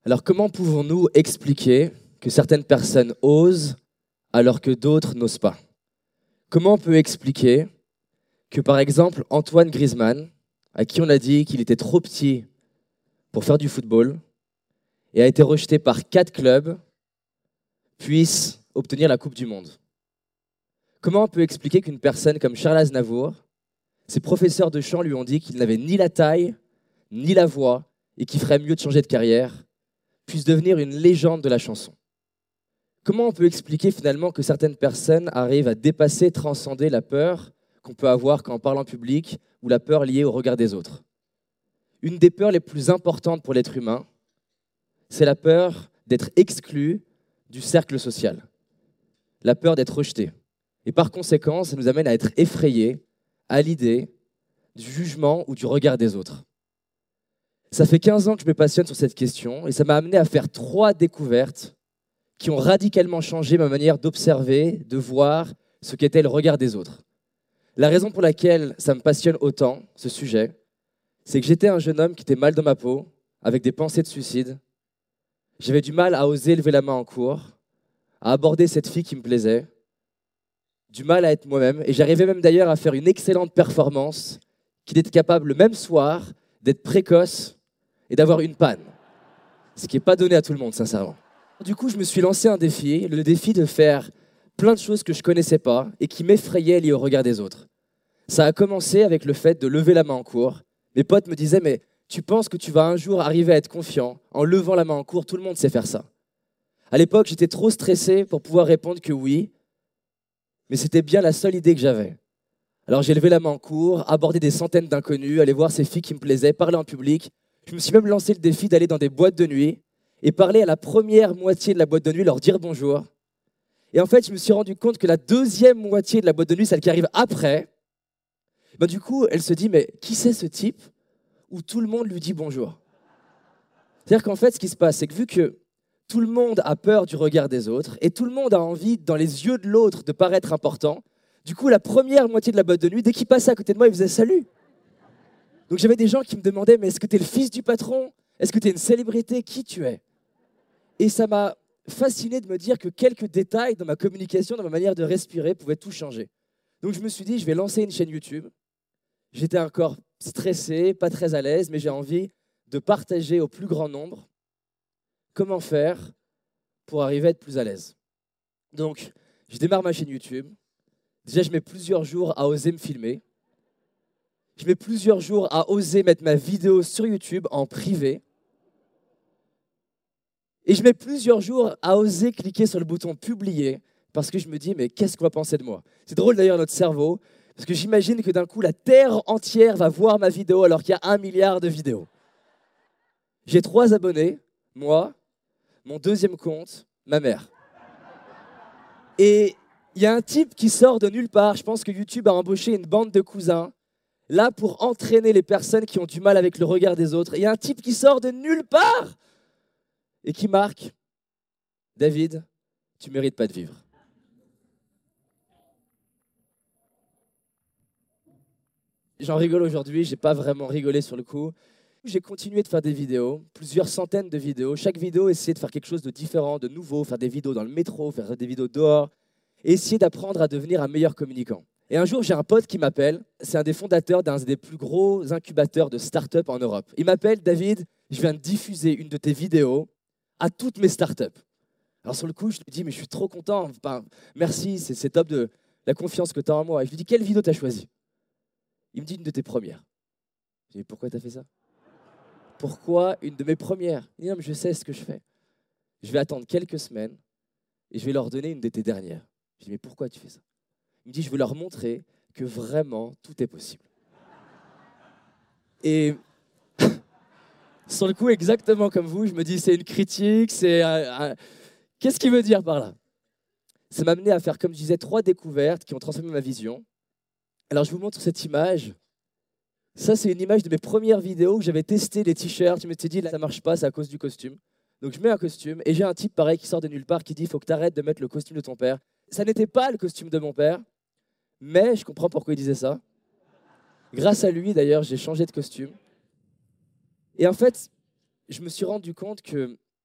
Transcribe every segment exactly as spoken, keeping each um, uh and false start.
Alors comment pouvons-nous expliquer que certaines personnes osent alors que d'autres n'osent pas? Comment on peut expliquer que par exemple Antoine Griezmann, à qui on a dit qu'il était trop petit pour faire du football et a été rejeté par quatre clubs, puisse obtenir la Coupe du Monde? Comment on peut expliquer qu'une personne comme Charles Aznavour, ses professeurs de chant lui ont dit qu'il n'avait ni la taille, ni la voix, et qu'il ferait mieux de changer de carrière, puisse devenir une légende de la chanson? Comment on peut expliquer finalement que certaines personnes arrivent à dépasser, transcender la peur qu'on peut avoir quand on parle en public ou la peur liée au regard des autres? Une des peurs les plus importantes pour l'être humain, c'est la peur d'être exclu du cercle social, la peur d'être rejeté. Et par conséquent, ça nous amène à être effrayés à l'idée du jugement ou du regard des autres. Ça fait quinze ans que je me passionne sur cette question et ça m'a amené à faire trois découvertes qui ont radicalement changé ma manière d'observer, de voir ce qu'était le regard des autres. La raison pour laquelle ça me passionne autant, ce sujet, c'est que j'étais un jeune homme qui était mal dans ma peau, avec des pensées de suicide. J'avais du mal à oser lever la main en cours, à aborder cette fille qui me plaisait, du mal à être moi-même, et j'arrivais même d'ailleurs à faire une excellente performance, qu'il était capable le même soir d'être précoce et d'avoir une panne. Ce qui n'est pas donné à tout le monde, sincèrement. Du coup, je me suis lancé un défi, le défi de faire plein de choses que je ne connaissais pas et qui m'effrayaient liées au regard des autres. Ça a commencé avec le fait de lever la main en cours. Mes potes me disaient, mais tu penses que tu vas un jour arriver à être confiant en levant la main en cours? Tout le monde sait faire ça. À l'époque, j'étais trop stressé pour pouvoir répondre que oui, mais c'était bien la seule idée que j'avais. Alors j'ai levé la main en cours, abordé des centaines d'inconnus, allé voir ces filles qui me plaisaient, parler en public. Je me suis même lancé le défi d'aller dans des boîtes de nuit et parler à la première moitié de la boîte de nuit, leur dire bonjour. Et en fait, je me suis rendu compte que la deuxième moitié de la boîte de nuit, celle qui arrive après, ben du coup, elle se dit, mais qui c'est ce type où tout le monde lui dit bonjour? C'est-à-dire qu'en fait, ce qui se passe, c'est que vu que tout le monde a peur du regard des autres et tout le monde a envie, dans les yeux de l'autre, de paraître important, du coup, la première moitié de la boîte de nuit, dès qu'il passait à côté de moi, il faisait salut. Donc j'avais des gens qui me demandaient, mais est-ce que tu es le fils du patron? Est-ce que tu es une célébrité? Qui tu es? Et ça m'a fasciné de me dire que quelques détails dans ma communication, dans ma manière de respirer, pouvaient tout changer. Donc je me suis dit, je vais lancer une chaîne YouTube. J'étais encore stressé, pas très à l'aise, mais j'ai envie de partager au plus grand nombre comment faire pour arriver à être plus à l'aise. Donc, je démarre ma chaîne YouTube. Déjà, je mets plusieurs jours à oser me filmer. Je mets plusieurs jours à oser mettre ma vidéo sur YouTube en privé. Et je mets plusieurs jours à oser cliquer sur le bouton « Publier » parce que je me dis « Mais qu'est-ce qu'on va penser de moi ?» C'est drôle d'ailleurs notre cerveau, parce que j'imagine que d'un coup, la Terre entière va voir ma vidéo alors qu'il y a un milliard de vidéos. J'ai trois abonnés, moi, mon deuxième compte, ma mère. Et il y a un type qui sort de nulle part. Je pense que YouTube a embauché une bande de cousins, là pour entraîner les personnes qui ont du mal avec le regard des autres. Il y a un type qui sort de nulle part et qui marque « David, tu mérites pas de vivre ». J'en rigole aujourd'hui, j'ai pas vraiment rigolé sur le coup. J'ai continué de faire des vidéos, plusieurs centaines de vidéos. Chaque vidéo, essayer de faire quelque chose de différent, de nouveau, faire des vidéos dans le métro, faire des vidéos dehors, et essayer d'apprendre à devenir un meilleur communicant. Et un jour, j'ai un pote qui m'appelle, c'est un des fondateurs d'un des plus gros incubateurs de start-up en Europe. Il m'appelle, David, je viens de diffuser une de tes vidéos à toutes mes start-up. Alors sur le coup, je lui dis, mais je suis trop content, enfin, merci, c'est top de la confiance que tu as en moi. Et je lui dis, quelle vidéo tu as choisie? Il me dit, une de tes premières. Je lui dis, pourquoi tu as fait ça? Pourquoi une de mes premières? Il dit, non, mais je sais ce que je fais. Je vais attendre quelques semaines et je vais leur donner une de tes dernières. Je dis, mais pourquoi tu fais ça? Il me dit, je veux leur montrer que vraiment, tout est possible. Et sur le coup, exactement comme vous, je me dis, c'est une critique, c'est... Un, un... Qu'est-ce qu'il veut dire par là? Ça m'a amené à faire, comme je disais, trois découvertes qui ont transformé ma vision. Alors, je vous montre cette image. Ça, c'est une image de mes premières vidéos où j'avais testé les t-shirts. Je me suis dit, là, ça ne marche pas, c'est à cause du costume. Donc, je mets un costume et j'ai un type pareil qui sort de nulle part qui dit, il faut que tu arrêtes de mettre le costume de ton père. Ça n'était pas le costume de mon père, mais je comprends pourquoi il disait ça. Grâce à lui, d'ailleurs, j'ai changé de costume. Et en fait, je me suis rendu compte que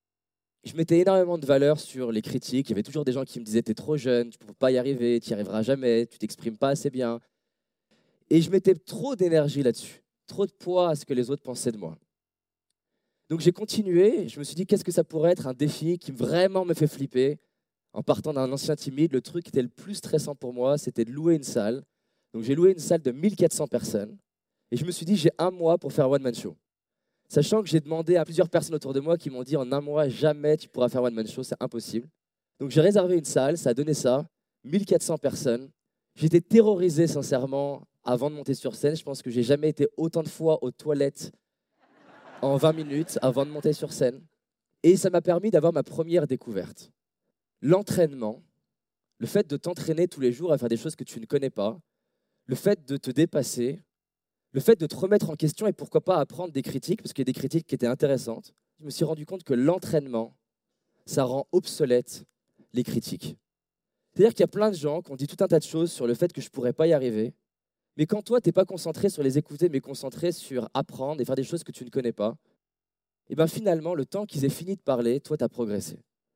Je mettais énormément de valeur sur les critiques. Il y avait toujours des gens qui me disaient « t'es trop jeune, tu ne peux pas y arriver, tu n'y arriveras jamais, tu t'exprimes pas assez bien ». Et je mettais trop d'énergie là-dessus, trop de poids à ce que les autres pensaient de moi. Donc j'ai continué, je me suis dit qu'est-ce que ça pourrait être un défi qui vraiment me fait flipper. En partant d'un ancien timide, le truc qui était le plus stressant pour moi, c'était de louer une salle. Donc j'ai loué une salle de mille quatre cents personnes et je me suis dit j'ai un mois pour faire One Man Show. Sachant que j'ai demandé à plusieurs personnes autour de moi qui m'ont dit en un mois, jamais tu pourras faire One Man Show, c'est impossible. Donc j'ai réservé une salle, ça a donné ça, mille quatre cents personnes. J'étais terrorisé sincèrement avant de monter sur scène. Je pense que j'ai jamais été autant de fois aux toilettes en vingt minutes avant de monter sur scène. Et ça m'a permis d'avoir ma première découverte. L'entraînement, le fait de t'entraîner tous les jours à faire des choses que tu ne connais pas, le fait de te dépasser, le fait de te remettre en question et pourquoi pas apprendre des critiques, parce qu'il y a des critiques qui étaient intéressantes. Je me suis rendu compte que l'entraînement, ça rend obsolète les critiques. C'est-à-dire qu'il y a plein de gens qui ont dit tout un tas de choses sur le fait que je ne pourrais pas y arriver, mais quand toi, tu n'es pas concentré sur les écouter, mais concentré sur apprendre et faire des choses que tu ne connais pas, et bien finalement, le temps qu'ils aient fini de parler, toi, tu as progressé.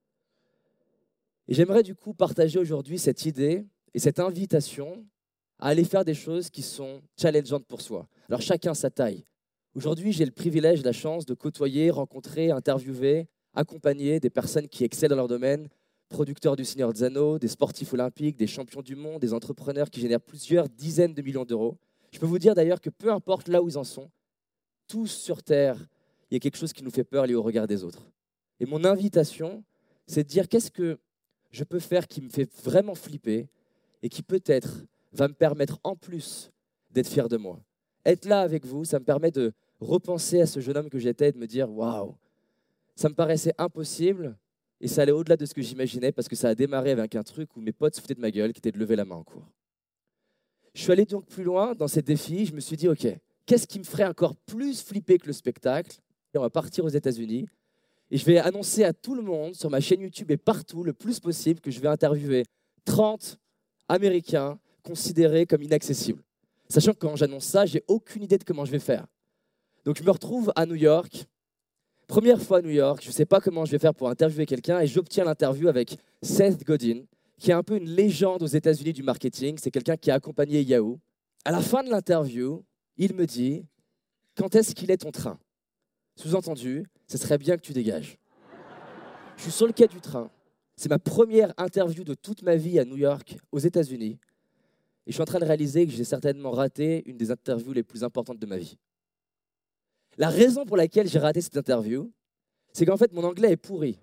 Et j'aimerais du coup partager aujourd'hui cette idée et cette invitation à aller faire des choses qui sont challengeantes pour soi. Alors chacun sa taille. Aujourd'hui, j'ai le privilège, la chance de côtoyer, rencontrer, interviewer, accompagner des personnes qui excellent dans leur domaine, producteurs du Seigneur des Anneaux, des sportifs olympiques, des champions du monde, des entrepreneurs qui génèrent plusieurs dizaines de millions d'euros. Je peux vous dire d'ailleurs que peu importe là où ils en sont, tous sur Terre, il y a quelque chose qui nous fait peur lié au regard des autres. Et mon invitation, c'est de dire qu'est-ce que je peux faire qui me fait vraiment flipper et qui peut-être va me permettre en plus d'être fier de moi. Être là avec vous, ça me permet de repenser à ce jeune homme que j'étais et de me dire « Waouh !» Ça me paraissait impossible et ça allait au-delà de ce que j'imaginais parce que ça a démarré avec un truc où mes potes se foutaient de ma gueule qui était de lever la main en cours. Je suis allé donc plus loin dans ces défis. Je me suis dit « Ok, qu'est-ce qui me ferait encore plus flipper que le spectacle ?» Et on va partir aux États-Unis et je vais annoncer à tout le monde sur ma chaîne YouTube et partout le plus possible que je vais interviewer trente Américains considérés comme inaccessibles. Sachant que quand j'annonce ça, j'ai aucune idée de comment je vais faire. Donc je me retrouve à New York, première fois à New York, je ne sais pas comment je vais faire pour interviewer quelqu'un et j'obtiens l'interview avec Seth Godin, qui est un peu une légende aux États-Unis du marketing. C'est quelqu'un qui a accompagné Yahoo. À la fin de l'interview, il me dit « Quand est-ce qu'il est ton train ?» Sous-entendu, ce serait bien que tu dégages. Je suis sur le quai du train. C'est ma première interview de toute ma vie à New York, aux États-Unis. Et je suis en train de réaliser que j'ai certainement raté une des interviews les plus importantes de ma vie. La raison pour laquelle j'ai raté cette interview, c'est qu'en fait, mon anglais est pourri.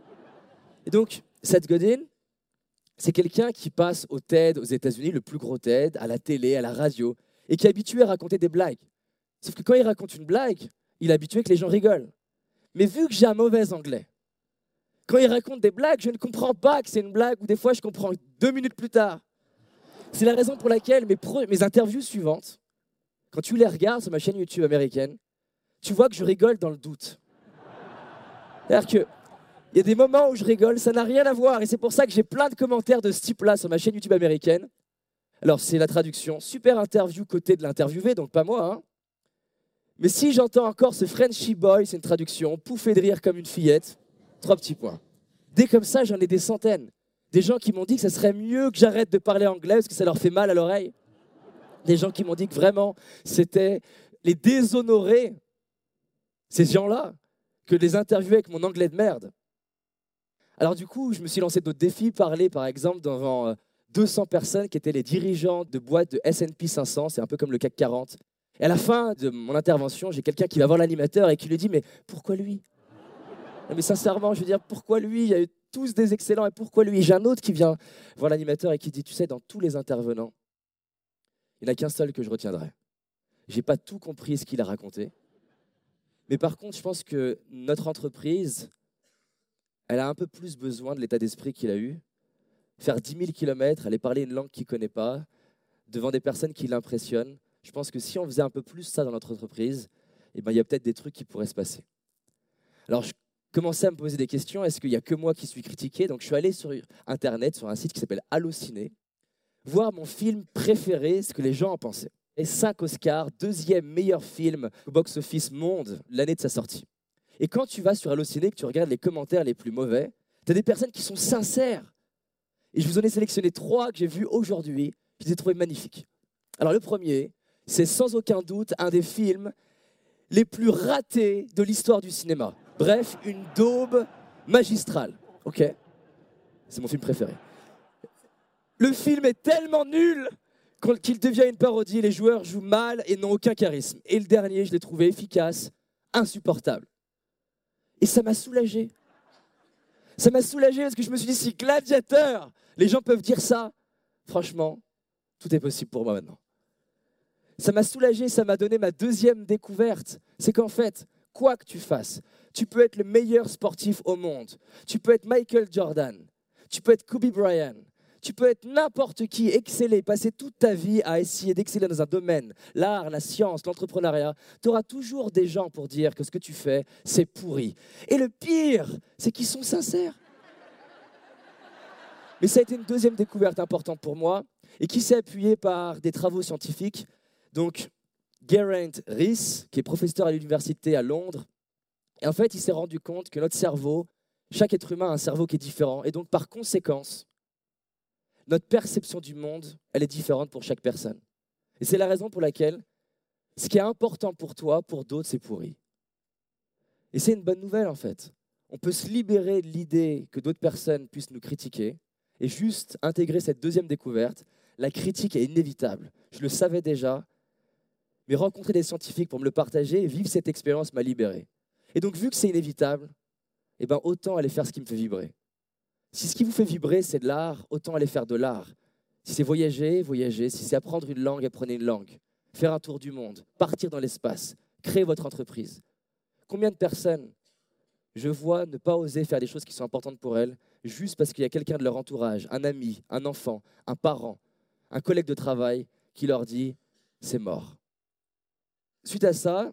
Et donc, Seth Godin, c'est quelqu'un qui passe au TED aux États-Unis, le plus gros TED, à la télé, à la radio, et qui est habitué à raconter des blagues. Sauf que quand il raconte une blague, il est habitué que les gens rigolent. Mais vu que j'ai un mauvais anglais, quand il raconte des blagues, je ne comprends pas que c'est une blague, ou des fois, je comprends deux minutes plus tard. C'est la raison pour laquelle mes, pro- mes interviews suivantes, quand tu les regardes sur ma chaîne YouTube américaine, tu vois que je rigole dans le doute. C'est-à-dire qu'il y a des moments où je rigole, ça n'a rien à voir. Et c'est pour ça que j'ai plein de commentaires de ce type-là sur ma chaîne YouTube américaine. Alors, c'est la traduction. Super interview côté de l'interviewé, donc pas moi. Hein. Mais si j'entends encore ce Frenchy boy, c'est une traduction, pouffer de rire comme une fillette, trois petits points. Dès comme ça, j'en ai des centaines. Des gens qui m'ont dit que ça serait mieux que j'arrête de parler anglais parce que ça leur fait mal à l'oreille. Des gens qui m'ont dit que vraiment, c'était les déshonorer, ces gens-là, que de les interviewer avec mon anglais de merde. Alors du coup, je me suis lancé d'autres défis, parler par exemple devant deux cents personnes qui étaient les dirigeants de boîtes de S and P cinq cents, c'est un peu comme le C A C quarante. Et à la fin de mon intervention, j'ai quelqu'un qui va voir l'animateur et qui lui dit « Mais pourquoi lui ?» Mais sincèrement, je veux dire, pourquoi lui? Il y a eu tous des excellents, et pourquoi lui? J'ai un autre qui vient voir l'animateur et qui dit, tu sais, dans tous les intervenants, il n'y en a qu'un seul que je retiendrai. Je n'ai pas tout compris ce qu'il a raconté. Mais par contre, je pense que notre entreprise, elle a un peu plus besoin de l'état d'esprit qu'il a eu. Faire dix mille kilomètres, aller parler une langue qu'il ne connaît pas, devant des personnes qui l'impressionnent. Je pense que si on faisait un peu plus ça dans notre entreprise, eh ben, il y a peut-être des trucs qui pourraient se passer. Alors, je commençais à me poser des questions. Est-ce qu'il n'y a que moi qui suis critiqué? Donc, je suis allé sur Internet, sur un site qui s'appelle Allociné, voir mon film préféré, ce que les gens en pensaient. Et cinq Oscars, deuxième meilleur film au box-office monde l'année de sa sortie. Et quand tu vas sur Allociné, que tu regardes les commentaires les plus mauvais, tu as des personnes qui sont sincères. Et je vous en ai sélectionné trois que j'ai vus aujourd'hui, que je les ai trouvés magnifiques. Alors le premier, c'est sans aucun doute un des films les plus ratés de l'histoire du cinéma. Bref, une daube magistrale. Ok ? C'est mon film préféré. Le film est tellement nul qu'il devient une parodie. Les joueurs jouent mal et n'ont aucun charisme. Et le dernier, je l'ai trouvé efficace, insupportable. Et ça m'a soulagé. Ça m'a soulagé parce que je me suis dit, si Gladiateur, les gens peuvent dire ça, franchement, tout est possible pour moi maintenant. Ça m'a soulagé, ça m'a donné ma deuxième découverte. C'est qu'en fait, quoi que tu fasses, tu peux être le meilleur sportif au monde. Tu peux être Michael Jordan. Tu peux être Kobe Bryant. Tu peux être n'importe qui, exceller, passer toute ta vie à essayer d'exceller dans un domaine, l'art, la science, l'entrepreneuriat. Tu auras toujours des gens pour dire que ce que tu fais, c'est pourri. Et le pire, c'est qu'ils sont sincères. Mais ça a été une deuxième découverte importante pour moi et qui s'est appuyée par des travaux scientifiques. Donc, Geraint Rees, qui est professeur à l'université à Londres, et en fait, il s'est rendu compte que notre cerveau, chaque être humain a un cerveau qui est différent. Et donc, par conséquence, notre perception du monde, elle est différente pour chaque personne. Et c'est la raison pour laquelle ce qui est important pour toi, pour d'autres, c'est pourri. Et c'est une bonne nouvelle, en fait. On peut se libérer de l'idée que d'autres personnes puissent nous critiquer et juste intégrer cette deuxième découverte. La critique est inévitable. Je le savais déjà, mais rencontrer des scientifiques pour me le partager et vivre cette expérience m'a libéré. Et donc, vu que c'est inévitable, eh ben, autant aller faire ce qui me fait vibrer. Si ce qui vous fait vibrer, c'est de l'art, autant aller faire de l'art. Si c'est voyager, voyager. Si c'est apprendre une langue, apprenez une langue. Faire un tour du monde, partir dans l'espace, créer votre entreprise. Combien de personnes je vois ne pas oser faire des choses qui sont importantes pour elles, juste parce qu'il y a quelqu'un de leur entourage, un ami, un enfant, un parent, un collègue de travail qui leur dit « c'est mort ». Suite à ça,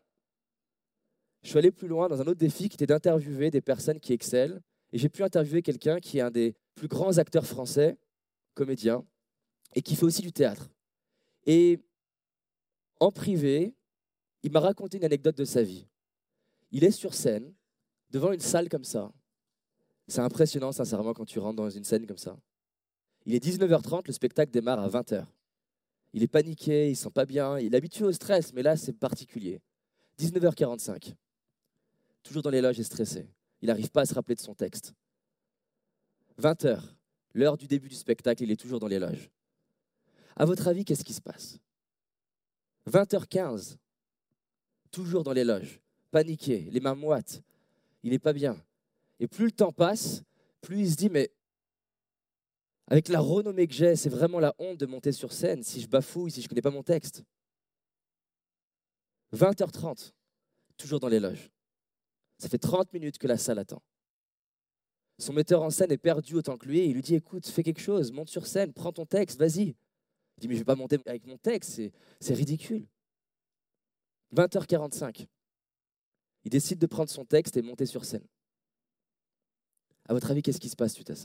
je suis allé plus loin dans un autre défi qui était d'interviewer des personnes qui excellent. Et j'ai pu interviewer quelqu'un qui est un des plus grands acteurs français, comédien, et qui fait aussi du théâtre. Et en privé, il m'a raconté une anecdote de sa vie. Il est sur scène, devant une salle comme ça. C'est impressionnant, sincèrement, quand tu rentres dans une scène comme ça. Il est dix-neuf heures trente, le spectacle démarre à vingt heures. Il est paniqué, il ne se sent pas bien, il est habitué au stress, mais là, c'est particulier. dix-neuf heures quarante-cinq, toujours dans les loges et stressé. Il n'arrive pas à se rappeler de son texte. vingt heures, l'heure du début du spectacle, il est toujours dans les loges. À votre avis, qu'est-ce qui se passe ? vingt heures quinze, toujours dans les loges, paniqué, les mains moites, il n'est pas bien. Et plus le temps passe, plus il se dit, mais avec la renommée que j'ai, c'est vraiment la honte de monter sur scène si je bafouille, si je ne connais pas mon texte. vingt heures trente, toujours dans les loges. Ça fait trente minutes que la salle attend. Son metteur en scène est perdu autant que lui et il lui dit « Écoute, fais quelque chose, monte sur scène, prends ton texte, vas-y. » Il dit « Mais je ne vais pas monter avec mon texte, c'est, c'est ridicule. » vingt heures quarante-cinq, il décide de prendre son texte et monter sur scène. À votre avis, qu'est-ce qui se passe suite à ça ?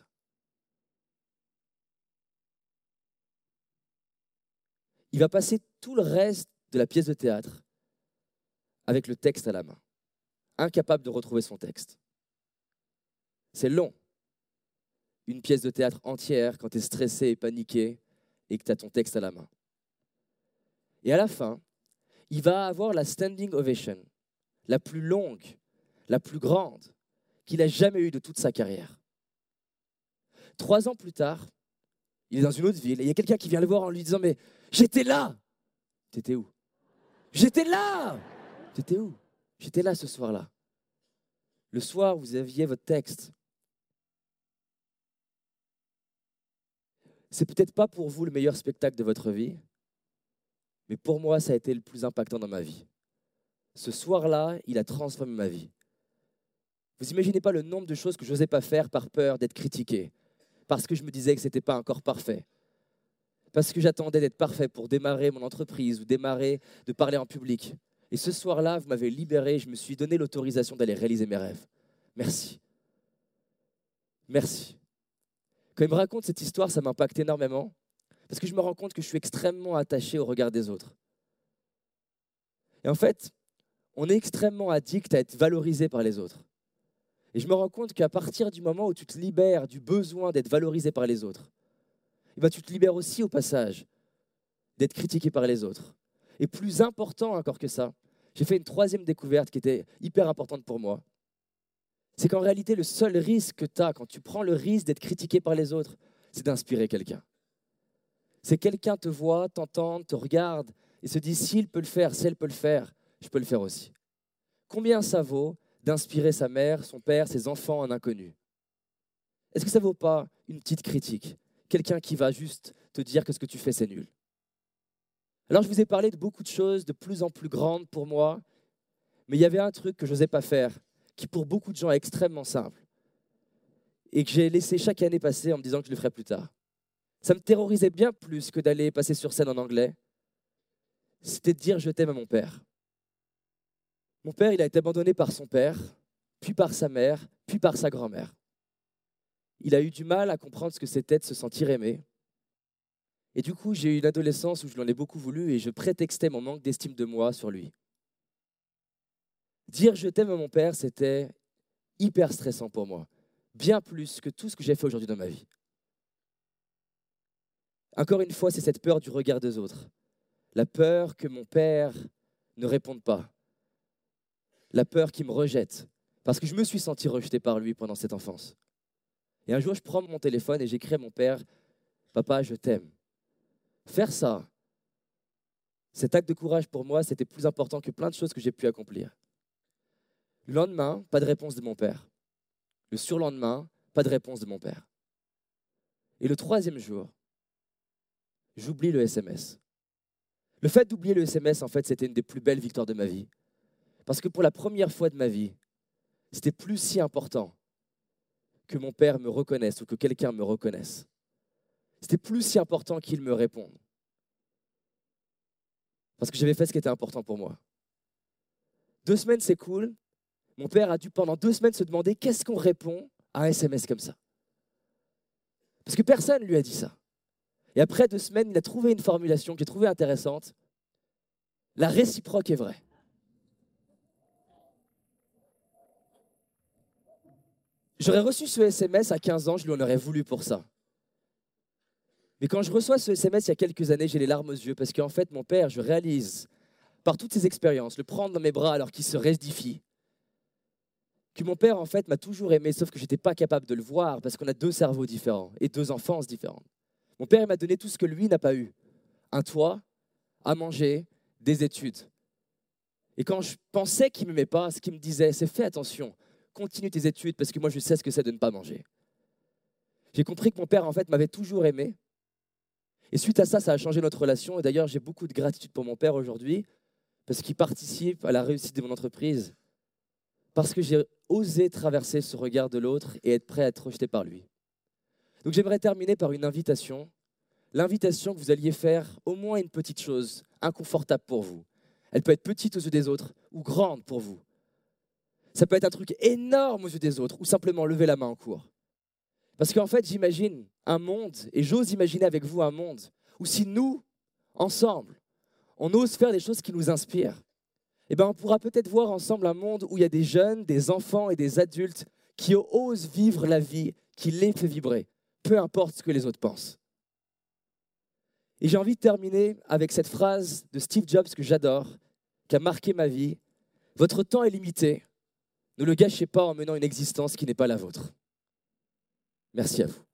Il va passer tout le reste de la pièce de théâtre avec le texte à la main, incapable de retrouver son texte. C'est long. Une pièce de théâtre entière quand tu es stressé et paniqué et que tu as ton texte à la main. Et à la fin, il va avoir la standing ovation, la plus longue, la plus grande qu'il a jamais eue de toute sa carrière. Trois ans plus tard, il est dans une autre ville et il y a quelqu'un qui vient le voir en lui disant « Mais j'étais là !» T'étais où ? J'étais là ! T'étais où ? J'étais là ce soir-là. Le soir, vous aviez votre texte. C'est peut-être pas pour vous le meilleur spectacle de votre vie, mais pour moi, ça a été le plus impactant dans ma vie. Ce soir-là, il a transformé ma vie. Vous imaginez pas le nombre de choses que je n'osais pas faire par peur d'être critiqué, parce que je me disais que ce n'était pas encore parfait, parce que j'attendais d'être parfait pour démarrer mon entreprise ou démarrer de parler en public. Et ce soir-là, vous m'avez libéré, je me suis donné l'autorisation d'aller réaliser mes rêves. Merci. Merci. Quand il me raconte cette histoire, ça m'impacte énormément, parce que je me rends compte que je suis extrêmement attaché au regard des autres. Et en fait, on est extrêmement addict à être valorisé par les autres. Et je me rends compte qu'à partir du moment où tu te libères du besoin d'être valorisé par les autres, eh ben, tu te libères aussi au passage d'être critiqué par les autres. Et plus important encore que ça, j'ai fait une troisième découverte qui était hyper importante pour moi. C'est qu'en réalité, le seul risque que tu as quand tu prends le risque d'être critiqué par les autres, c'est d'inspirer quelqu'un. C'est quelqu'un te voit, t'entend, te regarde et se dit s'il peut le faire, si elle peut le faire, je peux le faire aussi. Combien ça vaut d'inspirer sa mère, son père, ses enfants, un inconnu? Est-ce que ça ne vaut pas une petite critique? Quelqu'un qui va juste te dire que ce que tu fais, c'est nul. Alors je vous ai parlé de beaucoup de choses de plus en plus grandes pour moi, mais il y avait un truc que je n'osais pas faire, qui pour beaucoup de gens est extrêmement simple, et que j'ai laissé chaque année passer en me disant que je le ferais plus tard. Ça me terrorisait bien plus que d'aller passer sur scène en anglais. C'était de dire « je t'aime » à mon père. Mon père, il a été abandonné par son père, puis par sa mère, puis par sa grand-mère. Il a eu du mal à comprendre ce que c'était de se sentir aimé. Et du coup, j'ai eu une adolescence où je l'en ai beaucoup voulu et je prétextais mon manque d'estime de moi sur lui. Dire « je t'aime » à mon père, c'était hyper stressant pour moi. Bien plus que tout ce que j'ai fait aujourd'hui dans ma vie. Encore une fois, c'est cette peur du regard des autres. La peur que mon père ne réponde pas. La peur qu'il me rejette. Parce que je me suis senti rejeté par lui pendant cette enfance. Et un jour, je prends mon téléphone et j'écris à mon père « Papa, je t'aime ». Faire ça, cet acte de courage pour moi, c'était plus important que plein de choses que j'ai pu accomplir. Le lendemain, pas de réponse de mon père. Le surlendemain, pas de réponse de mon père. Et le troisième jour, j'oublie le S M S. Le fait d'oublier le S M S, en fait, c'était une des plus belles victoires de ma vie. Parce que pour la première fois de ma vie, c'était plus si important que mon père me reconnaisse ou que quelqu'un me reconnaisse. C'était plus si important qu'il me réponde. Parce que j'avais fait ce qui était important pour moi. Deux semaines, c'est cool. Mon père a dû pendant deux semaines se demander qu'est-ce qu'on répond à un S M S comme ça. Parce que personne ne lui a dit ça. Et après deux semaines, il a trouvé une formulation que j'ai trouvée intéressante. La réciproque est vraie. J'aurais reçu ce S M S à quinze ans, je lui en aurais voulu pour ça. Mais quand je reçois ce S M S il y a quelques années, j'ai les larmes aux yeux parce qu'en fait, mon père, je réalise, par toutes ses expériences, le prendre dans mes bras alors qu'il se rédifie, que mon père, en fait, m'a toujours aimé, sauf que je n'étais pas capable de le voir parce qu'on a deux cerveaux différents et deux enfances différentes. Mon père, il m'a donné tout ce que lui n'a pas eu. Un toit, à manger, des études. Et quand je pensais qu'il ne m'aimait pas, ce qu'il me disait, c'est fais attention, continue tes études parce que moi, je sais ce que c'est de ne pas manger. J'ai compris que mon père, en fait, m'avait toujours aimé. Et suite à ça, ça a changé notre relation. Et d'ailleurs, j'ai beaucoup de gratitude pour mon père aujourd'hui parce qu'il participe à la réussite de mon entreprise. Parce que j'ai osé traverser ce regard de l'autre et être prêt à être rejeté par lui. Donc j'aimerais terminer par une invitation. L'invitation que vous alliez faire au moins une petite chose inconfortable pour vous. Elle peut être petite aux yeux des autres ou grande pour vous. Ça peut être un truc énorme aux yeux des autres ou simplement lever la main en cours. Parce qu'en fait, j'imagine un monde, et j'ose imaginer avec vous un monde, où si nous, ensemble, on ose faire des choses qui nous inspirent, eh ben on pourra peut-être voir ensemble un monde où il y a des jeunes, des enfants et des adultes qui osent vivre la vie qui les fait vibrer, peu importe ce que les autres pensent. Et j'ai envie de terminer avec cette phrase de Steve Jobs que j'adore, qui a marqué ma vie. Votre temps est limité, ne le gâchez pas en menant une existence qui n'est pas la vôtre. Merci à vous.